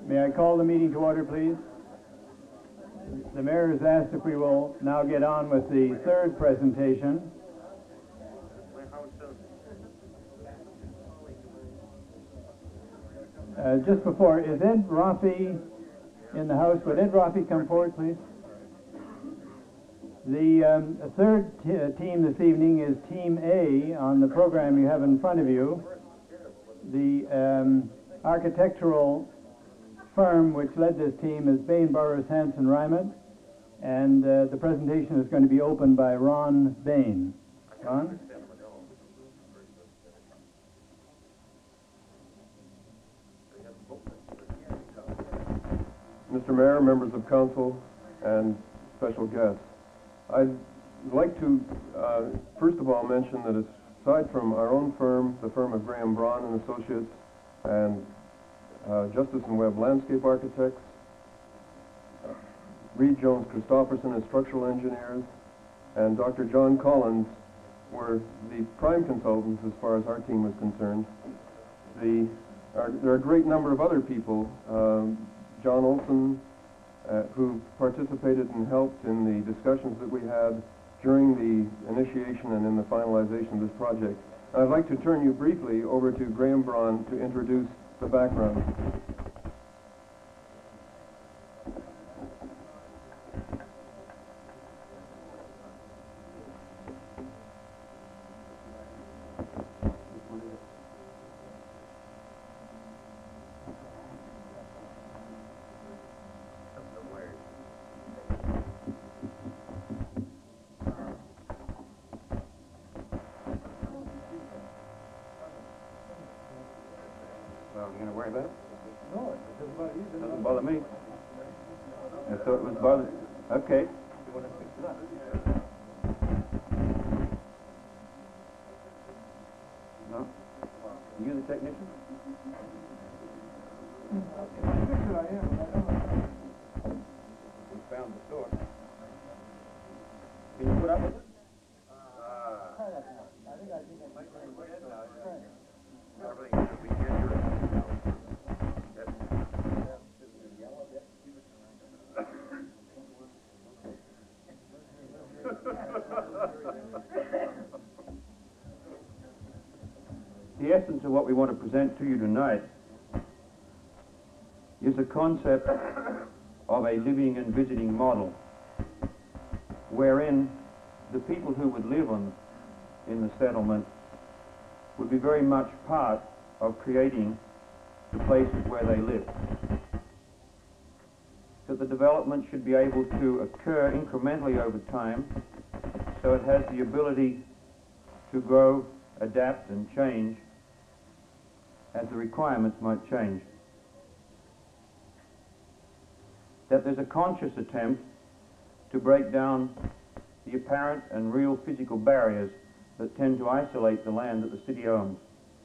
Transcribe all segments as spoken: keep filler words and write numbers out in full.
May I call the meeting to order, please? The mayor has asked if we will now get on with the third presentation. Uh, just before, is Ed Roffey in the house? Would Ed Roffey come forward, please? The um, third t team this evening is Team A on the program you have in front of you. The um, architectural firm which led this team is Bain Burrows Hanson Ryman, and uh, the presentation is going to be opened by Ron Bain. Ron? Mister Mayor, members of council, and special guests, I'd like to uh, first of all mention that aside from our own firm, the firm of Graham Braun and Associates, and uh, Justice and Webb Landscape Architects, Reed Jones Christopherson as structural engineers, and Doctor John Collins were the prime consultants as far as our team was concerned. The, our, there are a great number of other people, um, John Olson, uh, who participated and helped in the discussions that we had during the initiation and in the finalization of this project. I'd like to turn you briefly over to Graham Braun to introduce the background. Well, you gonna worry about it? No, it doesn't bother you. It doesn't bother me. I thought it was bothered. Okay. You want to fix it up? No? You the technician? We found the source. Can you put up with it? The essence of what we want to present to you tonight is a concept of a living and visiting model wherein the people who would live on, in the settlement would be very much part of creating the places where they live. That the development should be able to occur incrementally over time so it has the ability to grow, adapt and change as the requirements might change. That there's a conscious attempt to break down the apparent and real physical barriers that tend to isolate the land that the city owns.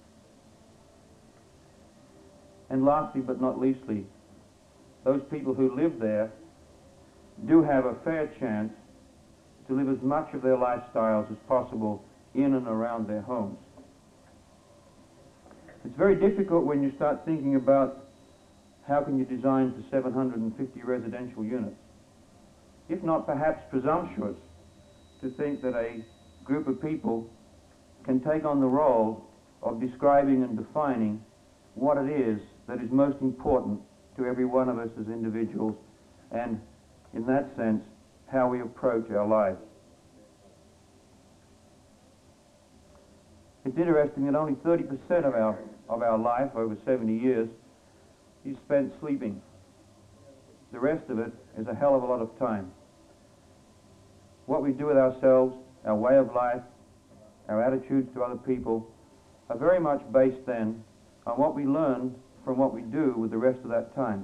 And lastly but not leastly, those people who live there do have a fair chance to live as much of their lifestyles as possible in and around their homes. It's very difficult when you start thinking about how can you design for seven hundred fifty residential units, if not perhaps presumptuous, to think that a group of people can take on the role of describing and defining what it is that is most important to every one of us as individuals, and in that sense, how we approach our lives. It's interesting that only thirty percent of our, of our life over seventy years is spent sleeping. The rest of it is a hell of a lot of time. What we do with ourselves, our way of life, our attitudes to other people, are very much based then on what we learn from what we do with the rest of that time.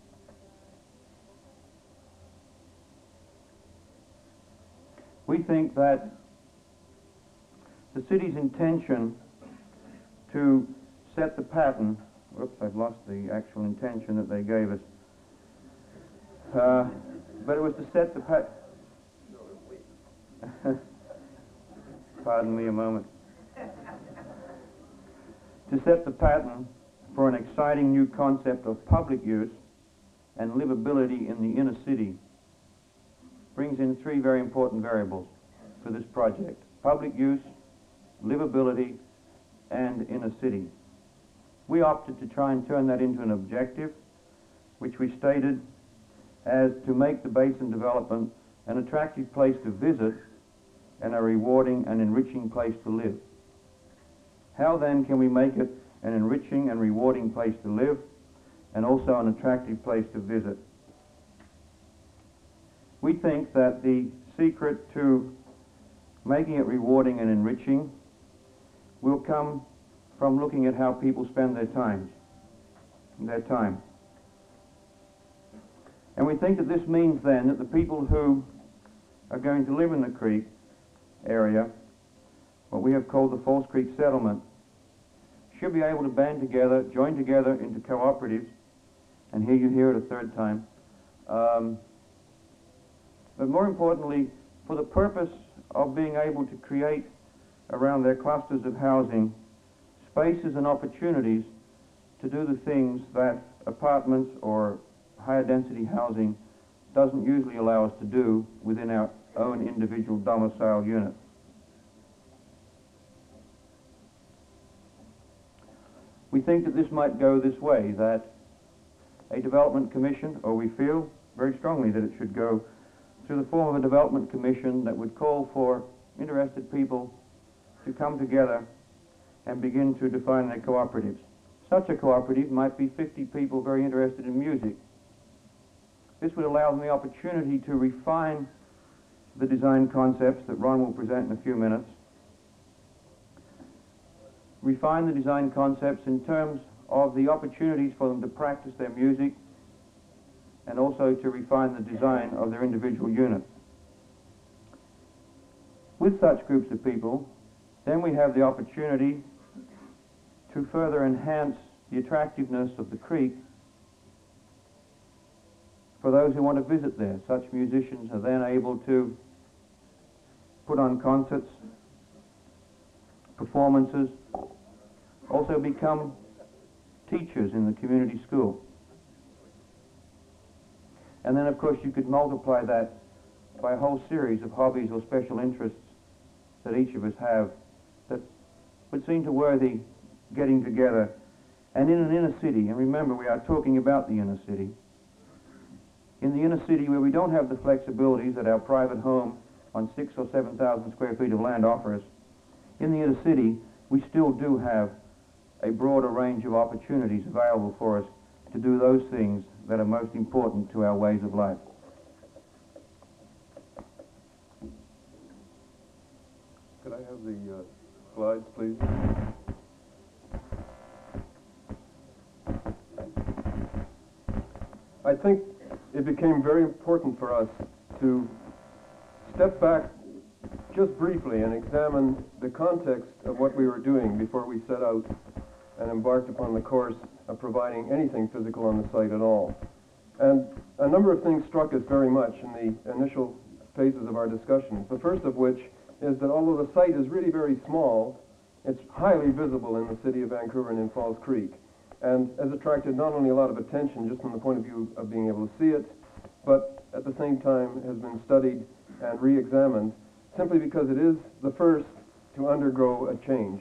We think that the city's intention to set the pattern, whoops, I've lost the actual intention that they gave us, uh, but it was to set the pattern. Pardon me a moment. To set the pattern for an exciting new concept of public use and livability in the inner city brings in three very important variables for this project: public use, livability, and inner city. We opted to try and turn that into an objective, which we stated as to make the basin development an attractive place to visit and a rewarding and enriching place to live. How then can we make it an enriching and rewarding place to live and also an attractive place to visit? We think that the secret to making it rewarding and enriching will come from looking at how people spend their time, their time. And we think that this means then that the people who are going to live in the creek area, what we have called the Falls Creek Settlement, should be able to band together, join together into cooperatives, and here you hear it a third time, um, but more importantly, for the purpose of being able to create around their clusters of housing spaces and opportunities to do the things that apartments or higher density housing doesn't usually allow us to do within our own individual domicile unit. We think that this might go this way, that a development commission, or we feel very strongly that it should go through the form of a development commission that would call for interested people to come together and begin to define their cooperatives. Such a cooperative might be fifty people very interested in music. This would allow them the opportunity to refine the design concepts that Ron will present in a few minutes, refine the design concepts in terms of the opportunities for them to practice their music, and also to refine the design of their individual units. With such groups of people, then we have the opportunity to further enhance the attractiveness of the creek for those who want to visit there. Such musicians are then able to put on concerts, performances, also become teachers in the community school. And then, of course, you could multiply that by a whole series of hobbies or special interests that each of us have that would seem to worthy getting together. And in an inner city, and remember, we are talking about the inner city, in the inner city where we don't have the flexibilities that our private home on six or seven thousand square feet of land offers, in the inner city, we still do have a broader range of opportunities available for us to do those things that are most important to our ways of life. Could I have the uh, slides, please? I think it became very important for us to step back just briefly and examine the context of what we were doing before we set out and embarked upon the course of providing anything physical on the site at all. And a number of things struck us very much in the initial phases of our discussions. The first of which is that although the site is really very small, it's highly visible in the city of Vancouver and in Falls Creek, and has attracted not only a lot of attention just from the point of view of being able to see it, but at the same time has been studied and re-examined simply because it is the first to undergo a change.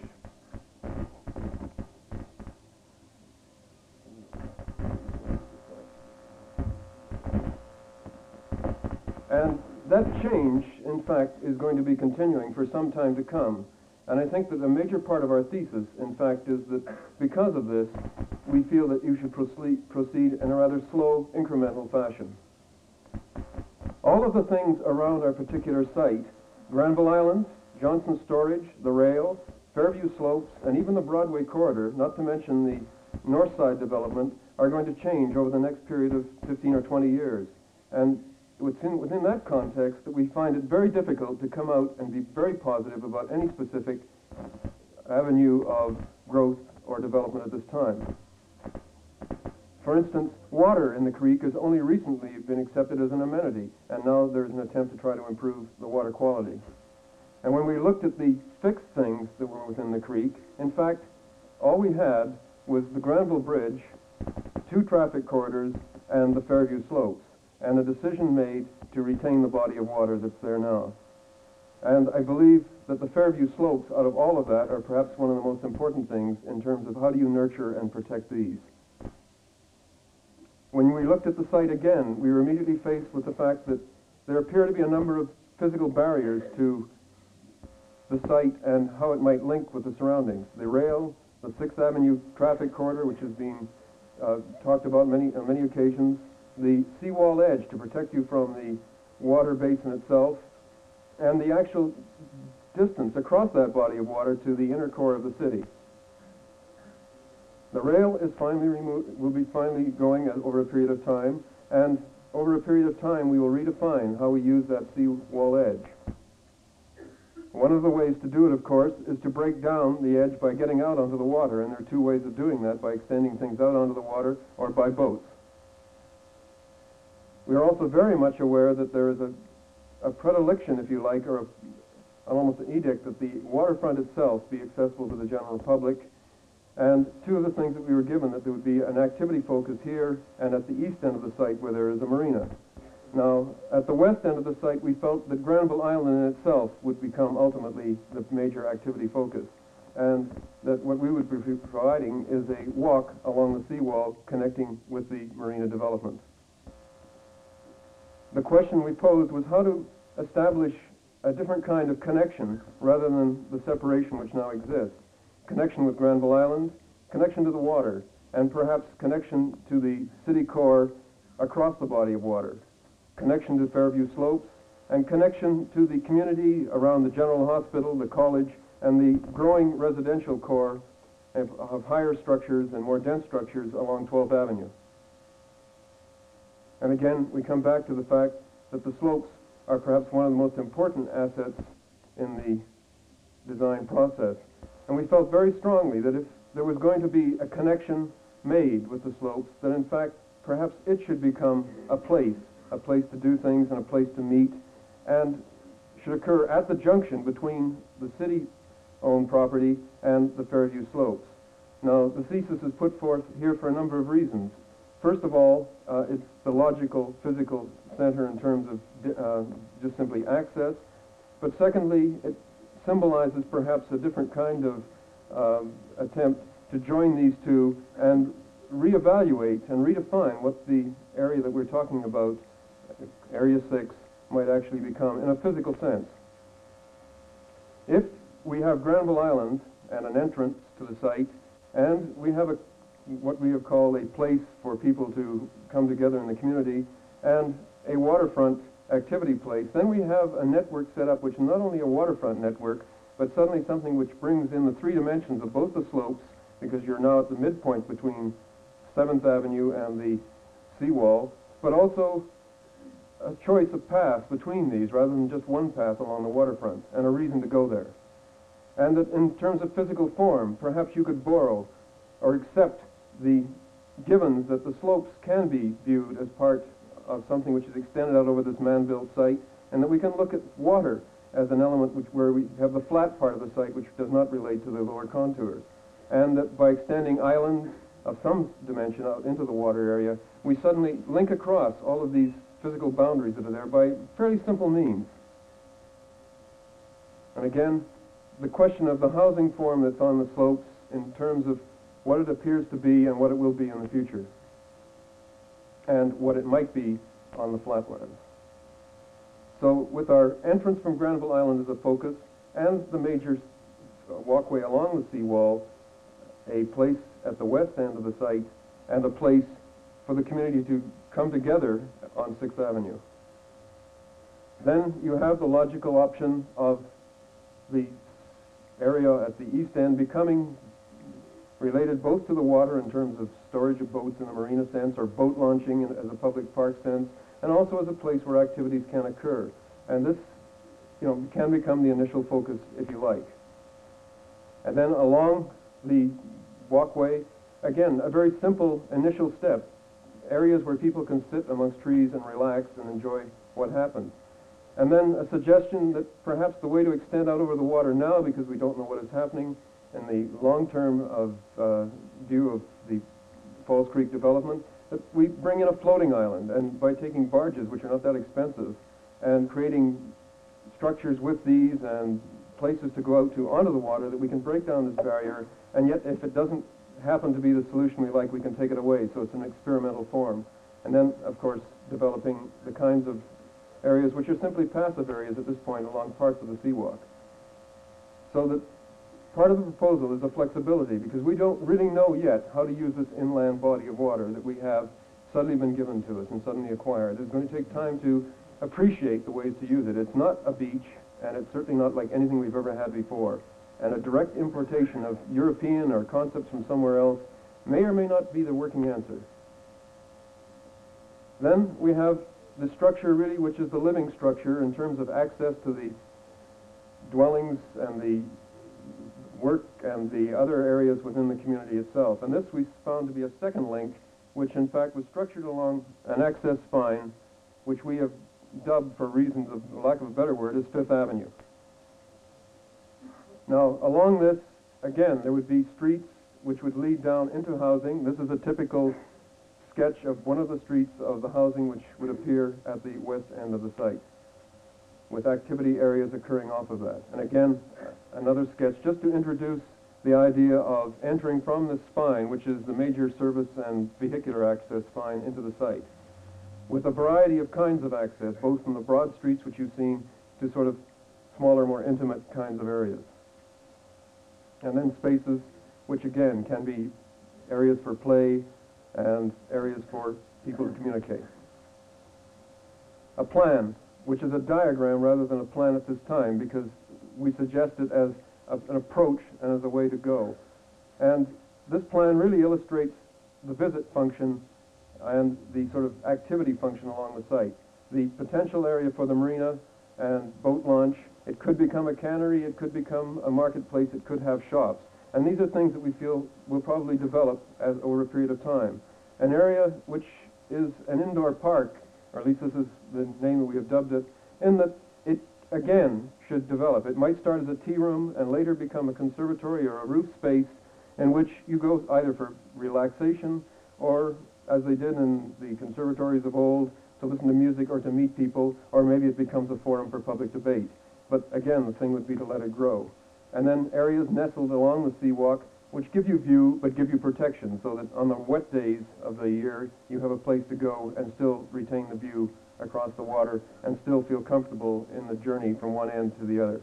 And that change, in fact, is going to be continuing for some time to come. And I think that a major part of our thesis, in fact, is that because of this, we feel that you should proceed, proceed in a rather slow, incremental fashion. All of the things around our particular site, Granville Island, Johnson Storage, the rail, Fairview Slopes, and even the Broadway corridor, not to mention the north side development, are going to change over the next period of fifteen or twenty years. And within, within that context, that we find it very difficult to come out and be very positive about any specific avenue of growth or development at this time. For instance, water in the creek has only recently been accepted as an amenity, and now there's an attempt to try to improve the water quality. And when we looked at the fixed things that were within the creek, in fact, all we had was the Granville Bridge, two traffic corridors, and the Fairview slopes, and a decision made to retain the body of water that's there now. And I believe that the Fairview slopes, out of all of that, are perhaps one of the most important things in terms of how do you nurture and protect these. When we looked at the site again, we were immediately faced with the fact that there appear to be a number of physical barriers to the site and how it might link with the surroundings. The rail, the Sixth Avenue traffic corridor, which has been uh, talked about many, on many occasions, the seawall edge to protect you from the water basin itself, and the actual distance across that body of water to the inner core of the city. The rail is finally removed, will be finally going as, over a period of time, and over a period of time we will redefine how we use that seawall edge. One of the ways to do it, of course, is to break down the edge by getting out onto the water, and there are two ways of doing that, by extending things out onto the water or by boats. We are also very much aware that there is a, a predilection, if you like, or a, almost an edict that the waterfront itself be accessible to the general public. And two of the things that we were given, that there would be an activity focus here and at the east end of the site where there is a marina. Now, at the west end of the site, we felt that Granville Island in itself would become ultimately the major activity focus, and that what we would be providing is a walk along the seawall connecting with the marina development. The question we posed was how to establish a different kind of connection rather than the separation which now exists. Connection with Granville Island, connection to the water, and perhaps connection to the city core across the body of water, connection to Fairview slopes, and connection to the community around the general hospital, the college, and the growing residential core of, of higher structures and more dense structures along twelfth Avenue. And again, we come back to the fact that the slopes are perhaps one of the most important assets in the design process. And we felt very strongly that if there was going to be a connection made with the slopes, that in fact perhaps it should become a place, a place to do things and a place to meet, and should occur at the junction between the city-owned property and the Fairview slopes. Now, the thesis is put forth here for a number of reasons. First of all, uh, it's the logical, physical center in terms of uh, just simply access. But secondly, it symbolizes perhaps a different kind of um, attempt to join these two and reevaluate and redefine what the area that we're talking about, Area six, might actually become in a physical sense. If we have Granville Island and an entrance to the site, and we have a what we have called a place for people to come together in the community, and a waterfront activity place, then we have a network set up which is not only a waterfront network, but suddenly something which brings in the three dimensions of both the slopes, because you're now at the midpoint between seventh Avenue and the seawall, but also a choice of paths between these rather than just one path along the waterfront, and a reason to go there. And that in terms of physical form, perhaps you could borrow or accept the givens that the slopes can be viewed as part of something which is extended out over this man-built site, and that we can look at water as an element which, where we have the flat part of the site which does not relate to the lower contours. And that by extending islands of some dimension out into the water area, we suddenly link across all of these physical boundaries that are there by fairly simple means. And again, the question of the housing form that's on the slopes in terms of what it appears to be and what it will be in the future, and what it might be on the flatlands. So with our entrance from Granville Island as a focus, and the major walkway along the seawall, a place at the west end of the site, and a place for the community to come together on sixth Avenue. Then you have the logical option of the area at the east end becoming related both to the water in terms of storage of boats in a marina sense, or boat launching in, as a public park sense, and also as a place where activities can occur. And this, you know, can become the initial focus, if you like. And then along the walkway, again, a very simple initial step, areas where people can sit amongst trees and relax and enjoy what happens. And then a suggestion that perhaps the way to extend out over the water now, because we don't know what is happening in the long term of uh, view of the Falls Creek development, that we bring in a floating island, and by taking barges, which are not that expensive, and creating structures with these and places to go out to onto the water, that we can break down this barrier, and yet if it doesn't happen to be the solution we like, we can take it away. So it's an experimental form. And then, of course, developing the kinds of areas which are simply passive areas at this point along parts of the seawalk. So that part of the proposal is the flexibility, because we don't really know yet how to use this inland body of water that we have suddenly been given to us and suddenly acquired. It's going to take time to appreciate the ways to use it. It's not a beach, and it's certainly not like anything we've ever had before. And a direct importation of European or concepts from somewhere else may or may not be the working answer. Then we have the structure really, which is the living structure in terms of access to the dwellings and the work and the other areas within the community itself. And this we found to be a second link, which in fact was structured along an access spine, which we have dubbed, for reasons of lack of a better word, as Fifth Avenue. Now, along this, again, there would be streets which would lead down into housing. This is a typical sketch of one of the streets of the housing which would appear at the west end of the site, with activity areas occurring off of that. And again, another sketch just to introduce the idea of entering from the spine, which is the major service and vehicular access spine, into the site, with a variety of kinds of access, both from the broad streets, which you've seen, to sort of smaller, more intimate kinds of areas. And then spaces, which again can be areas for play and areas for people to communicate. A plan, which is a diagram rather than a plan at this time, because we suggest it as a, an approach and as a way to go. And this plan really illustrates the visit function and the sort of activity function along the site. The potential area for the marina and boat launch. It could become a cannery, it could become a marketplace, it could have shops. And these are things that we feel will probably develop as over a period of time. An area which is an indoor park, or at least this is the name that we have dubbed it, in that it, again, should develop. It might start as a tea room and later become a conservatory or a roof space in which you go either for relaxation or, as they did in the conservatories of old, to listen to music or to meet people, or maybe it becomes a forum for public debate. But again, the thing would be to let it grow. And then areas nestled along the seawalk, which give you view, but give you protection, so that on the wet days of the year, you have a place to go and still retain the view across the water and still feel comfortable in the journey from one end to the other.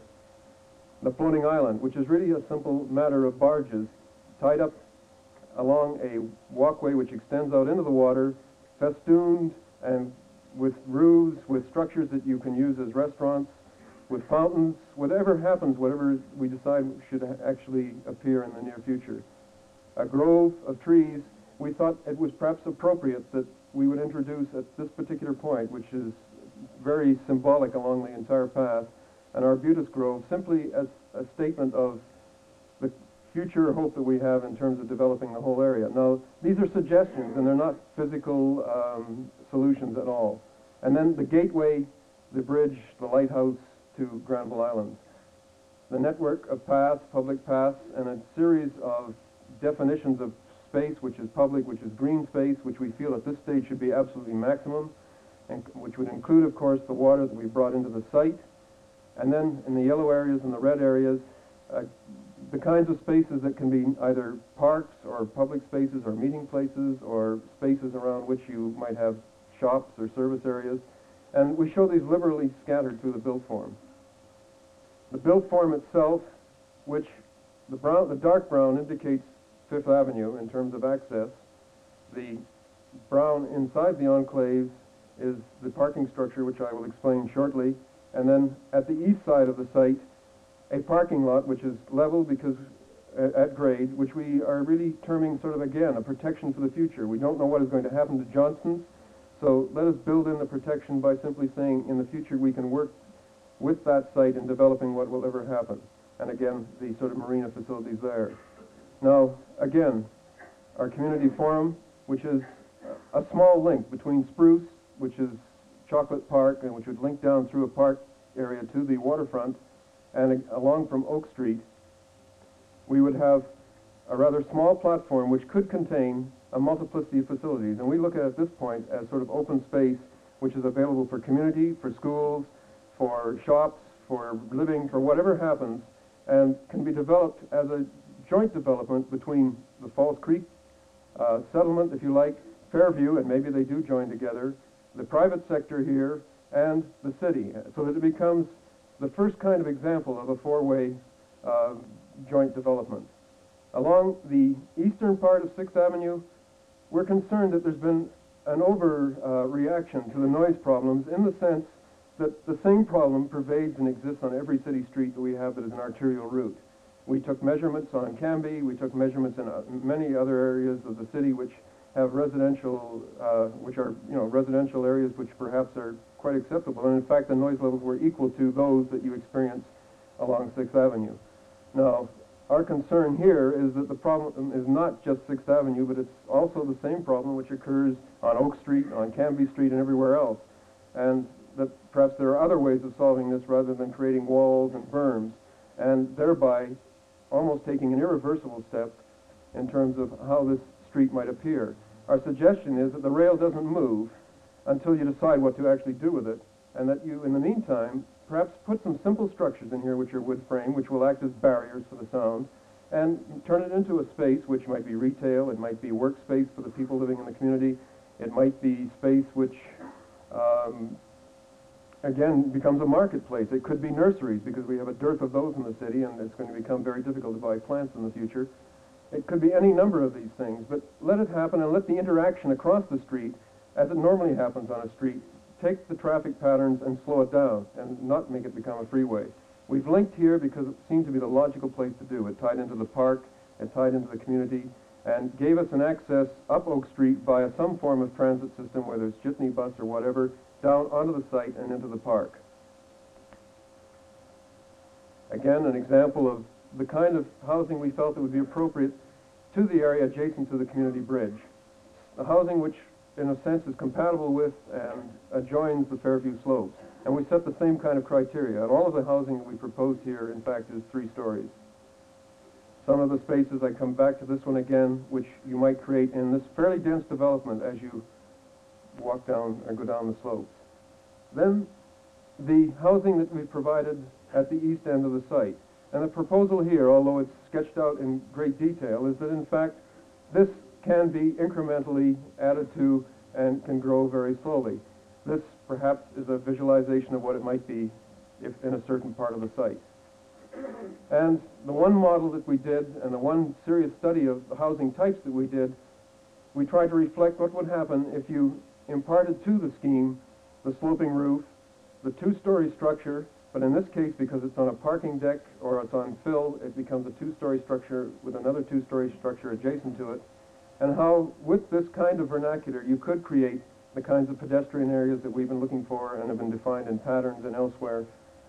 The floating island, which is really a simple matter of barges tied up along a walkway which extends out into the water, festooned and with roofs, with structures that you can use as restaurants, with fountains, whatever happens, whatever we decide should actually appear in the near future. A grove of trees, we thought it was perhaps appropriate that we would introduce at this particular point, which is very symbolic along the entire path, an arbutus grove, simply as a statement of the future hope that we have in terms of developing the whole area. Now, these are suggestions, and they're not physical um, solutions at all. And then the gateway, the bridge, the lighthouse to Granville Island. The network of paths, public paths, and a series of definitions of space, which is public, which is green space, which we feel at this stage should be absolutely maximum, and which would include, of course, the water that we brought into the site. And then in the yellow areas and the red areas, uh, the kinds of spaces that can be either parks or public spaces or meeting places or spaces around which you might have shops or service areas. And we show these liberally scattered through the built form. The built form itself, which the, brown, the dark brown indicates Fifth Avenue in terms of access. The brown inside the enclaves is the parking structure, which I will explain shortly. And then at the east side of the site, a parking lot which is level because uh, at grade, which we are really terming sort of, again, a protection for the future. We don't know what is going to happen to Johnston's, so let us build in the protection by simply saying in the future we can work with that site in developing what will ever happen. And again, the sort of marina facilities there. Now, again, our community forum, which is a small link between Spruce, which is Chocolate Park, and which would link down through a park area to the waterfront, and along from Oak Street, we would have a rather small platform which could contain a multiplicity of facilities. And we look at it at this point as sort of open space which is available for community, for schools, for shops, for living, for whatever happens, and can be developed as a joint development between the Falls Creek uh, settlement, if you like, Fairview, and maybe they do join together, the private sector here, and the city, so that it becomes the first kind of example of a four-way uh, joint development. Along the eastern part of sixth Avenue, we're concerned that there's been an overreaction uh, to the noise problems, in the sense that the same problem pervades and exists on every city street that we have that is an arterial route. We took measurements on Cambie, we took measurements in uh, many other areas of the city which have residential, uh, which are, you know, residential areas which perhaps are quite acceptable. And in fact, the noise levels were equal to those that you experience along sixth Avenue. Now, our concern here is that the problem is not just sixth Avenue, but it's also the same problem which occurs on Oak Street, on Cambie Street, and everywhere else. And that perhaps there are other ways of solving this rather than creating walls and berms, and thereby almost taking an irreversible step in terms of how this street might appear. Our suggestion is that the rail doesn't move until you decide what to actually do with it, and that you, in the meantime, perhaps put some simple structures in here which are wood frame, which will act as barriers for the sound, and turn it into a space which might be retail, it might be workspace for the people living in the community, it might be space which, um, again, becomes a marketplace. It could be nurseries, because we have a dearth of those in the city, and it's going to become very difficult to buy plants in the future. It could be any number of these things, but let it happen, and let the interaction across the street, as it normally happens on a street, take the traffic patterns and slow it down and not make it become a freeway. We've linked here because it seemed to be the logical place to do. It tied into the park, it tied into the community, and gave us an access up Oak Street via some form of transit system, whether it's jitney bus or whatever, down onto the site and into the park. Again, an example of the kind of housing we felt that would be appropriate to the area adjacent to the community bridge. A housing which, in a sense, is compatible with and adjoins the Fairview slopes. And we set the same kind of criteria. And all of the housing that we proposed here, in fact, is three stories. Some of the spaces, I come back to this one again, which you might create in this fairly dense development as you walk down or go down the slopes. Then the housing that we provided at the east end of the site. And the proposal here, although it's sketched out in great detail, is that in fact this can be incrementally added to and can grow very slowly. This perhaps is a visualization of what it might be if in a certain part of the site. And the one model that we did, and the one serious study of the housing types that we did, we tried to reflect what would happen if you imparted to the scheme the sloping roof, the two-story structure, but in this case, because it's on a parking deck or it's on fill, it becomes a two-story structure with another two-story structure adjacent to it, and how, with this kind of vernacular, you could create the kinds of pedestrian areas that we've been looking for and have been defined in patterns and elsewhere.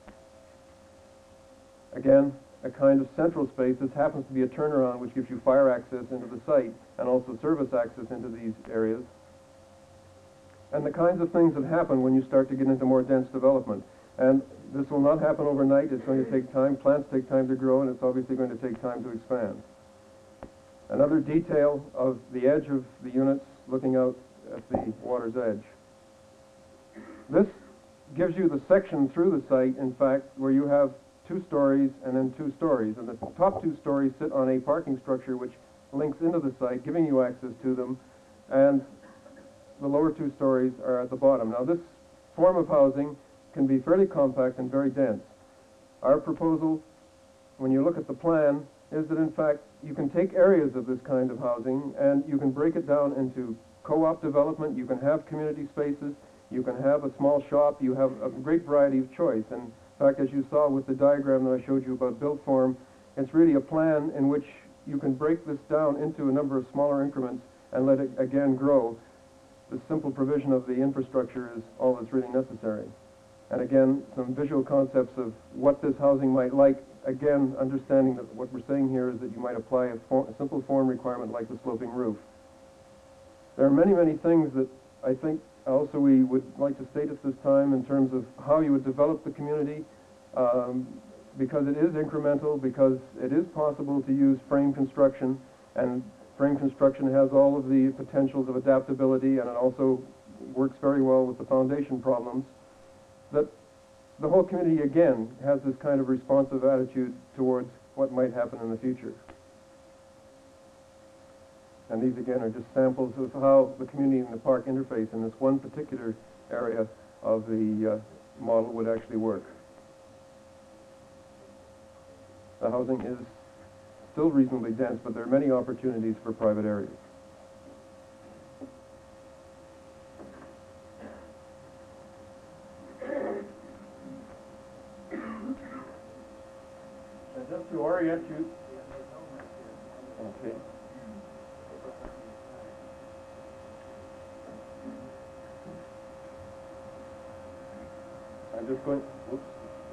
Again, a kind of central space. This happens to be a turnaround which gives you fire access into the site and also service access into these areas. And the kinds of things that happen when you start to get into more dense development. And this will not happen overnight. It's going to take time. Plants take time to grow, and it's obviously going to take time to expand. Another detail of the edge of the units looking out at the water's edge. This gives you the section through the site, in fact, where you have two stories and then two stories. And the top two stories sit on a parking structure which links into the site, giving you access to them, and the lower two stories are at the bottom. Now, this form of housing can be fairly compact and very dense. Our proposal, when you look at the plan, is that in fact you can take areas of this kind of housing and you can break it down into co-op development, you can have community spaces, you can have a small shop, you have a great variety of choice. And in fact, as you saw with the diagram that I showed you about built form, it's really a plan in which you can break this down into a number of smaller increments and let it again grow. The simple provision of the infrastructure is all that's really necessary. And again, some visual concepts of what this housing might like. Again, understanding that what we're saying here is that you might apply a, form, a simple form requirement like the sloping roof. There are many, many things that I think also we would like to state at this time in terms of how you would develop the community, um, because it is incremental, because it is possible to use frame construction, and frame construction has all of the potentials of adaptability, and it also works very well with the foundation problems, that the whole community, again, has this kind of responsive attitude towards what might happen in the future. And these, again, are just samples of how the community and the park interface in this one particular area of the uh, model would actually work. The housing is still reasonably dense, but there are many opportunities for private areas. And just to orient you, okay. I'm just going, whoops.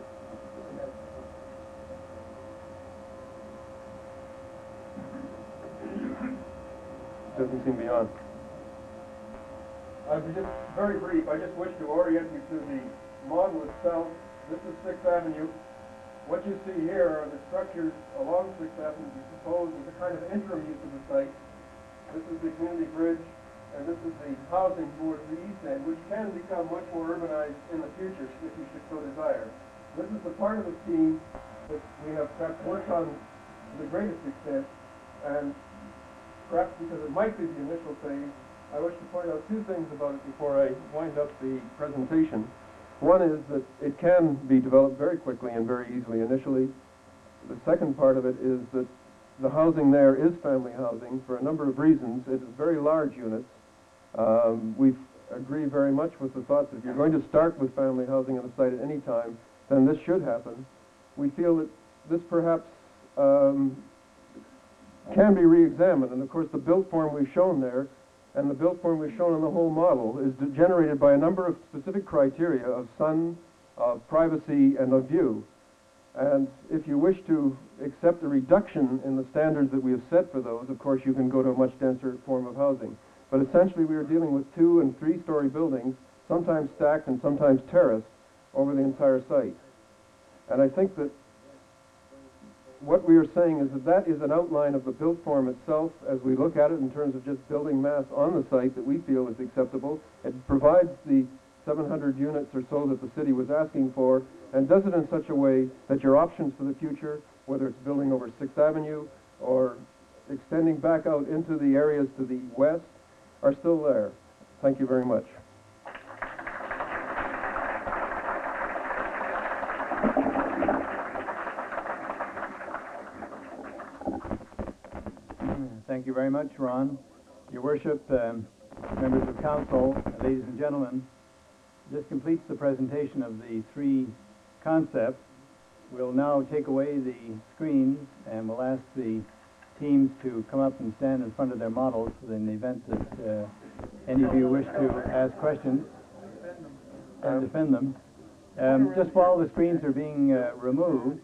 Doesn't seem to be on. I'll be just very brief. I just wish to orient you to the model itself. This is Sixth Avenue. What you see here are the structures along Sixth Avenue we propose as a kind of interim use of the site. This is the community bridge, and this is the housing towards the east end, which can become much more urbanized in the future if you should so desire. This is the part of the scheme that we have perhaps worked on to the greatest extent, and perhaps because it might be the initial phase, I wish to point out two things about it before I wind up the presentation. One is that it can be developed very quickly and very easily initially. The second part of it is that the housing there is family housing for a number of reasons. It is very large units. Um, we agree very much with the thought that if you're going to start with family housing on the site at any time, then this should happen. We feel that this perhaps um, can be re-examined, and of course the built form we've shown there and the built form we've shown in the whole model is generated by a number of specific criteria of sun, of privacy, and of view. And if you wish to accept a reduction in the standards that we have set for those, of course you can go to a much denser form of housing. But essentially we are dealing with two and three story buildings, sometimes stacked and sometimes terraced, over the entire site. And I think that what we are saying is that that is an outline of the built form itself as we look at it in terms of just building mass on the site that we feel is acceptable. It provides the seven hundred units or so that the city was asking for, and does it in such a way that your options for the future, whether it's building over Sixth Avenue or extending back out into the areas to the west, are still there. Thank you very much. Thank you very much, Ron. Your Worship, um, members of council, ladies and gentlemen, this completes the presentation of the three concepts. We'll now take away the screens and we'll ask the teams to come up and stand in front of their models in the event that uh, any of you wish to ask questions and defend them. Um, just while the screens are being uh, removed,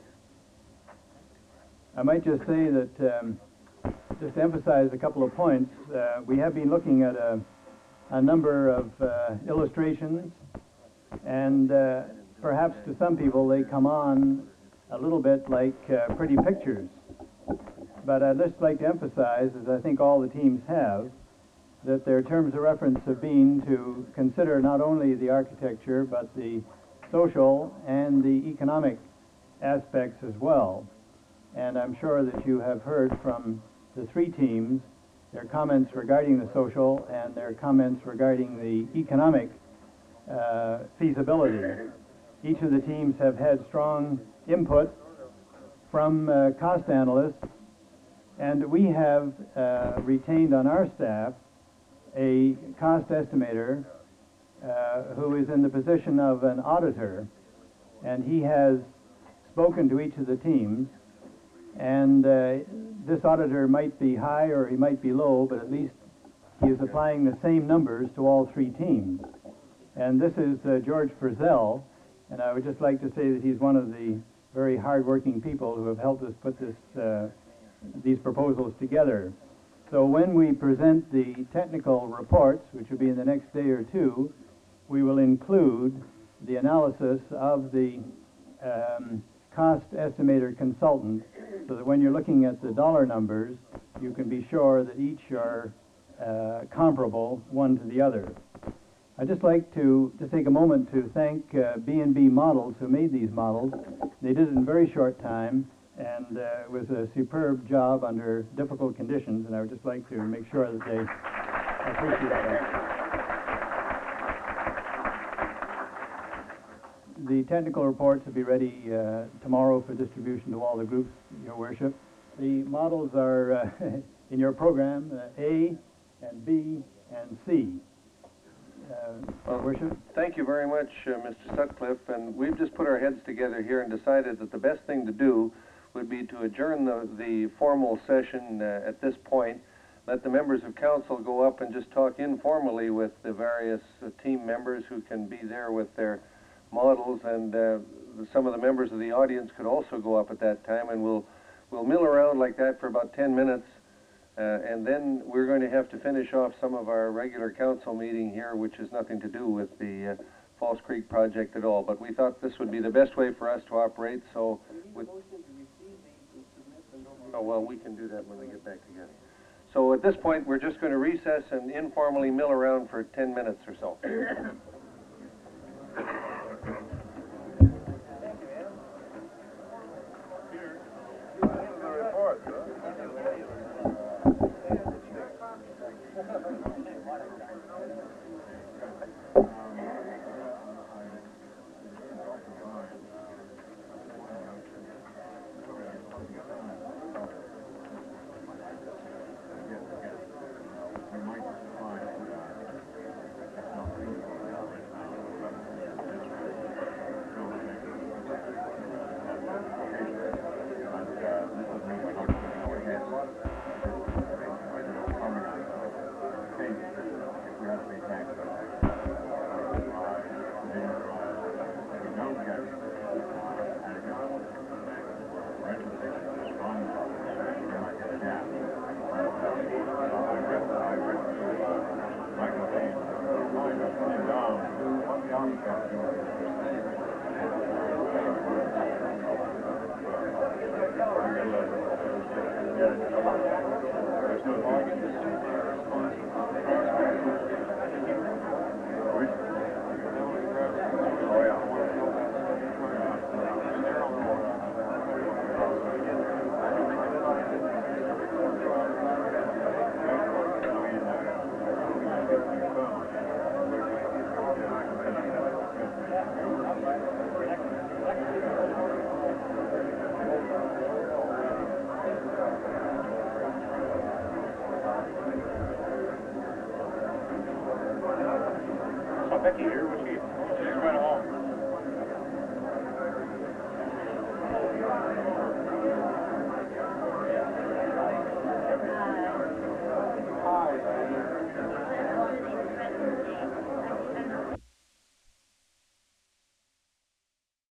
I might just say that um, just to emphasize a couple of points, uh, we have been looking at a, a number of uh, illustrations, and uh, perhaps to some people they come on a little bit like uh, pretty pictures. But I'd just like to emphasize, as I think all the teams have, that their terms of reference have been to consider not only the architecture but the social and the economic aspects as well. And I'm sure that you have heard from the three teams their comments regarding the social and their comments regarding the economic uh, feasibility. Each of the teams have had strong input from uh, cost analysts, and we have uh, retained on our staff a cost estimator uh, who is in the position of an auditor, and he has spoken to each of the teams. And uh, this auditor might be high or he might be low, but at least he is applying the same numbers to all three teams. And this is uh, George Frizzell, and I would just like to say that he's one of the very hard-working people who have helped us put this, uh, these proposals together. So when we present the technical reports, which will be in the next day or two, we will include the analysis of the um, cost estimator consultant, so that when you're looking at the dollar numbers, you can be sure that each are uh, comparable one to the other. I'd just like to just take a moment to thank uh, B and B Models who made these models. They did it in a very short time, and uh, it was a superb job under difficult conditions, and I would just like to make sure that they appreciate that. The technical reports will be ready uh, tomorrow for distribution to all the groups, Your Worship. The models are uh, in your program, uh, A and B and C. Uh, Well, Worship? thank you very much, uh, Mister Sutcliffe, and we've just put our heads together here and decided that the best thing to do would be to adjourn the, the formal session uh, at this point, let the members of council go up and just talk informally with the various uh, team members who can be there with their models, and uh, some of the members of the audience could also go up at that time, and we'll, we'll mill around like that for about ten minutes. Uh, and then we're going to have to finish off some of our regular council meeting here, which has nothing to do with the uh, False Creek project at all. But we thought this would be the best way for us to operate, so... With oh, well, we can do that when we get back together. So at this point, we're just going to recess and informally mill around for ten minutes or so. Becky here, was she? She just went home.